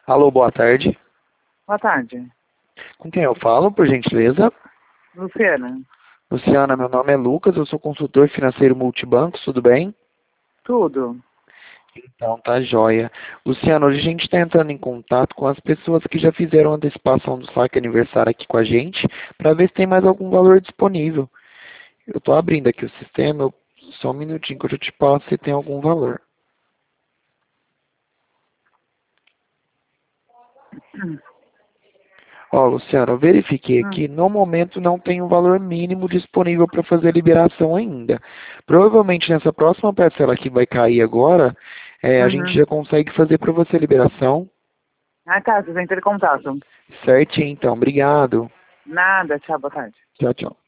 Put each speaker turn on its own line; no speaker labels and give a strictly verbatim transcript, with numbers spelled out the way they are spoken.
Alô, boa tarde.
Boa tarde.
Com quem eu falo, por gentileza?
Luciana.
Luciana, meu nome é Lucas, eu sou consultor financeiro multibancos, tudo bem?
Tudo.
Então tá joia. Luciana, hoje a gente está entrando em contato com as pessoas que já fizeram a antecipação do saque aniversário aqui com a gente, para ver se tem mais algum valor disponível. Eu estou abrindo aqui o sistema, eu- só um minutinho que eu já te passo se tem algum valor. Ó, Luciano, eu verifiquei
Hum,
aqui, no momento não tem um valor mínimo disponível para fazer a liberação ainda. Provavelmente nessa próxima parcela que vai cair agora, é, a gente
Uhum.
já consegue fazer para você a liberação.
Ah, tá, vocês entraram em contato.
Certinho, então. Obrigado.
Nada, tchau, boa tarde.
Tchau, tchau.